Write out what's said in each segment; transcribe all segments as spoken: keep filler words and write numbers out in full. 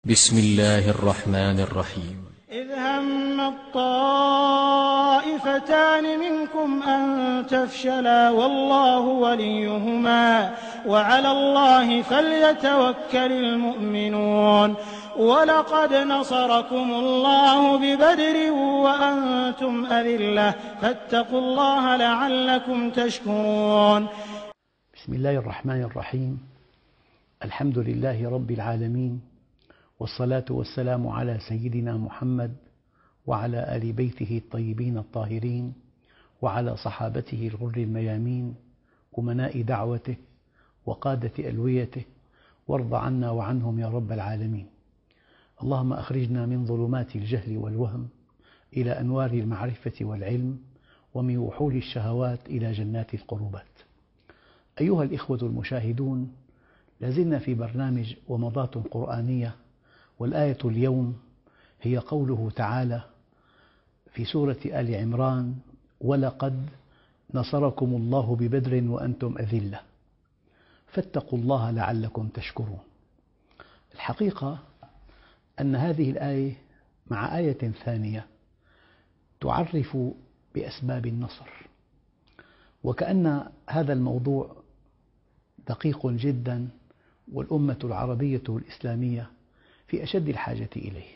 بسم الله الرحمن الرحيم. إذ هم الطائفتان منكم أن تفشلا والله وليهما وعلى الله فليتوكل المؤمنون. ولقد نصركم الله ببدر وأنتم أذلة فاتقوا الله لعلكم تشكرون. بسم الله الرحمن الرحيم. الحمد لله رب العالمين، والصلاة والسلام على سيدنا محمد وعلى آل بيته الطيبين الطاهرين وعلى صحابته الغر الميامين أمناء دعوته وقادة ألويته، وارض عنا وعنهم يا رب العالمين. اللهم أخرجنا من ظلمات الجهل والوهم إلى أنوار المعرفة والعلم، ومن وحول الشهوات إلى جنات القربات. أيها الإخوة المشاهدون، لازلنا في برنامج ومضات قرآنية، والآية اليوم هي قوله تعالى في سورة آل عمران: ولقد نصركم الله ببدر وأنتم أذلة فاتقوا الله لعلكم تشكرون. الحقيقة أن هذه الآية مع آية ثانية تعرف بأسباب النصر، وكأن هذا الموضوع دقيق جدا، والأمة العربية الإسلامية في أشد الحاجة إليه.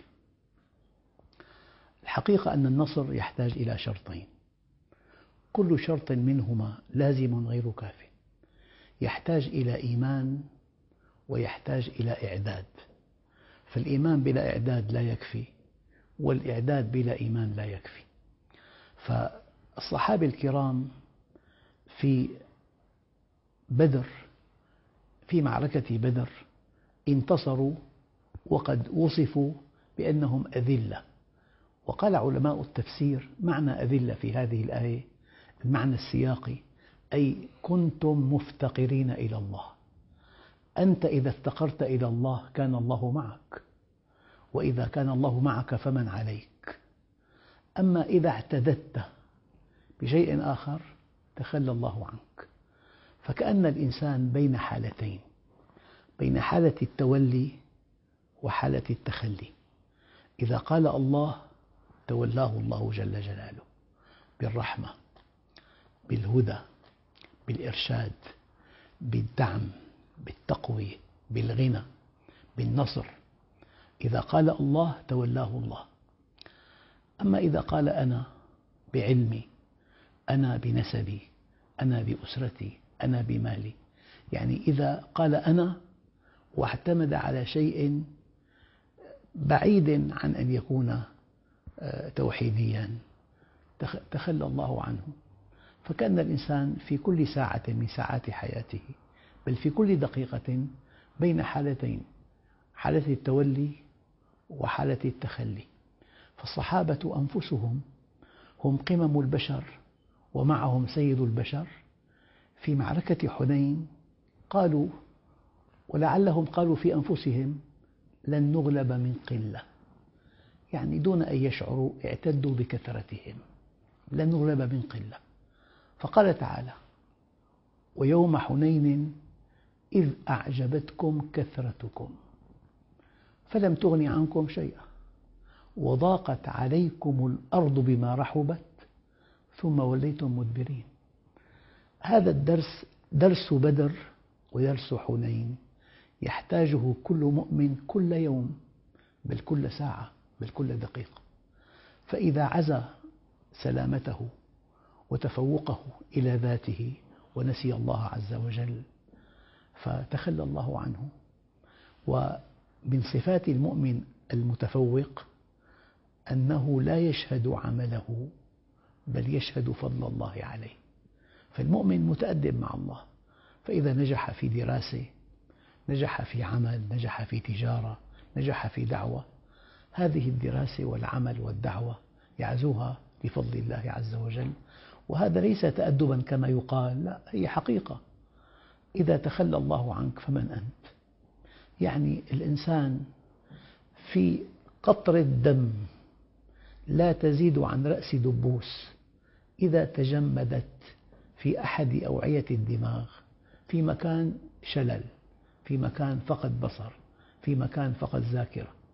الحقيقة أن النصر يحتاج إلى شرطين، كل شرط منهما لازم غير كاف. يحتاج إلى إيمان ويحتاج إلى إعداد، فالإيمان بلا إعداد لا يكفي، والإعداد بلا إيمان لا يكفي. فالصحابة الكرام في بدر، في معركة بدر، انتصروا وقد وصفوا بأنهم أذلة. وقال علماء التفسير معنى أذلة في هذه الآية المعنى السياقي، أي كنتم مفتقرين إلى الله. أنت إذا افتقرت إلى الله كان الله معك، وإذا كان الله معك فمن عليك. أما إذا اعتددت بشيء آخر تخلى الله عنك. فكأن الإنسان بين حالتين، بين حالة التولي وحالة التخلي. إذا قال الله تولاه الله جل جلاله بالرحمة، بالهدى، بالإرشاد، بالدعم، بالتقوية، بالغنى، بالنصر. إذا قال الله تولاه الله. أما إذا قال أنا بعلمي، أنا بنسبي، أنا بأسرتي، أنا بمالي، يعني إذا قال أنا واعتمد على شيء بعيد عن أن يكون توحيديا تخلى الله عنه. فكأن الإنسان في كل ساعة من ساعات حياته، بل في كل دقيقة، بين حالتين، حالة التولي وحالة التخلي. فالصحابة أنفسهم هم قمم البشر ومعهم سيد البشر. في معركة حنين قالوا، ولعلهم قالوا في أنفسهم: لن نغلب من قلة، يعني دون أن يشعروا اعتدوا بكثرتهم، لن نغلب من قلة. فقال تعالى: ويوم حنين إذ أعجبتكم كثرتكم فلم تغن عنكم شيئا وضاقت عليكم الأرض بما رحبت ثم وليتم مدبرين. هذا الدرس درس بدر ودرس حنين يحتاجه كل مؤمن كل يوم، بل كل ساعة، بل كل دقيقة. فإذا عزى سلامته وتفوقه إلى ذاته ونسي الله عز وجل فتخلى الله عنه. ومن صفات المؤمن المتفوق أنه لا يشهد عمله، بل يشهد فضل الله عليه. فالمؤمن متأدب مع الله، فإذا نجح في دراسة، نجح في عمل، نجح في تجارة، نجح في دعوة، هذه الدراسة والعمل والدعوة يعزوها بفضل الله عز وجل. وهذا ليس تأدبا كما يقال، لا، هي حقيقة. إذا تخلى الله عنك فمن أنت؟ يعني الإنسان في قطرة دم لا تزيد عن رأس دبوس إذا تجمدت في أحد أوعية الدماغ، في مكان شلل، في مكان فقد بصر، في مكان فقد ذاكرة،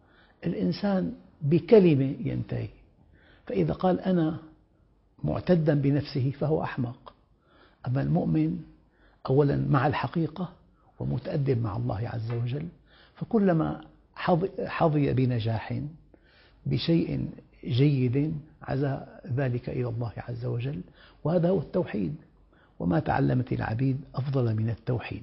الإنسان بكلمة ينتهي، فإذا قال أنا معتدا بنفسه فهو أحمق. أما المؤمن أولا مع الحقيقة ومتأدب مع الله عز وجل، فكلما حظي بنجاح بشيء جيد عزى ذلك إلى الله عز وجل، وهذا هو التوحيد. وما تعلمت العبيد أفضل من التوحيد.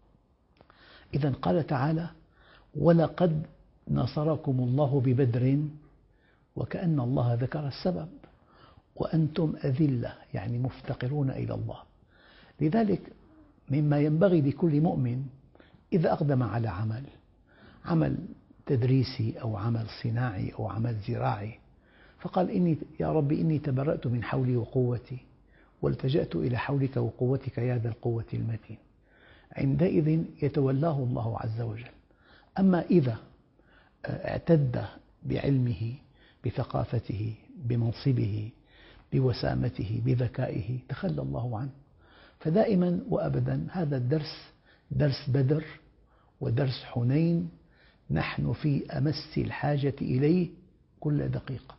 إذا قال تعالى: ولقد نصركم الله ببدر، وكأن الله ذكر السبب، وأنتم أذلة يعني مفتقرون إلى الله. لذلك مما ينبغي لكل مؤمن إذا أقدم على عمل عمل تدريسي أو عمل صناعي أو عمل زراعي، فقال إني يا رب إني تبرأت من حولي وقوتي والتجأت إلى حولك وقوتك يا ذا القوة المتين، عندئذ يتولاه الله عز وجل. أما إذا اعتد بعلمه بثقافته بمنصبه بوسامته بذكائه تخلى الله عنه. فدائما وأبدا هذا الدرس درس بدر ودرس حنين نحن في أمس الحاجة إليه كل دقيقة.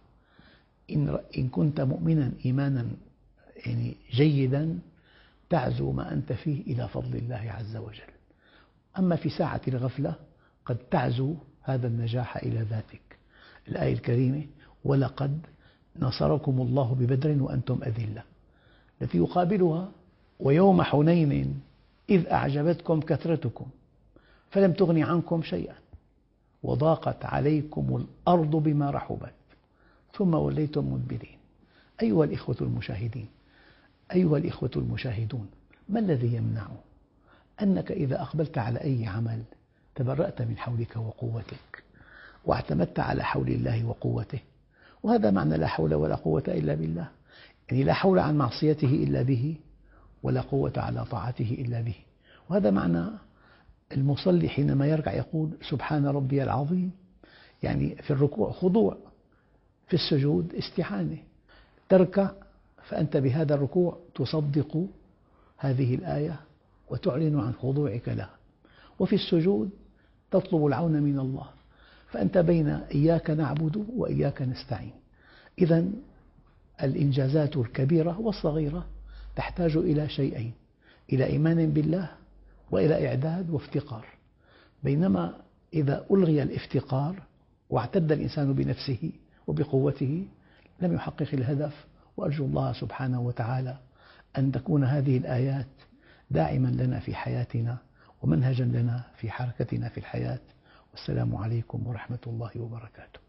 إن كنت مؤمنا إيمانا يعني جيدا تعزو ما أنت فيه إلى فضل الله عز وجل. أما في ساعة الغفلة قد تعزو هذا النجاح إلى ذاتك. الآية الكريمة: ولقد نصركم الله ببدر وأنتم أذلة، التي يقابلها: ويوم حنين إذ أعجبتكم كثرتكم فلم تغن عنكم شيئا وضاقت عليكم الأرض بما رحبت ثم وليتم مدبرين. أيها الإخوة المشاهدين، أيها الإخوة المشاهدون، ما الذي يمنع أنك إذا أقبلت على أي عمل تبرأت من حولك وقوتك واعتمدت على حول الله وقوته؟ وهذا معنى لا حول ولا قوة إلا بالله، يعني لا حول عن معصيته إلا به ولا قوة على طاعته إلا به. وهذا معنى المصلي حينما يركع يقول: سبحان ربي العظيم، يعني في الركوع خضوع، في السجود استعانة. تركع فأنت بهذا الركوع تصدق هذه الآية وتعلن عن خضوعك لها، وفي السجود تطلب العون من الله، فأنت بين إياك نعبد وإياك نستعين. إذا الإنجازات الكبيرة والصغيرة تحتاج إلى شيئين: إلى إيمان بالله وإلى إعداد وافتقار. بينما إذا ألغي الافتقار واعتد الإنسان بنفسه وبقوته لم يحقق الهدف. وأرجو الله سبحانه وتعالى أن تكون هذه الآيات داعما لنا في حياتنا ومنهجا لنا في حركتنا في الحياة. والسلام عليكم ورحمة الله وبركاته.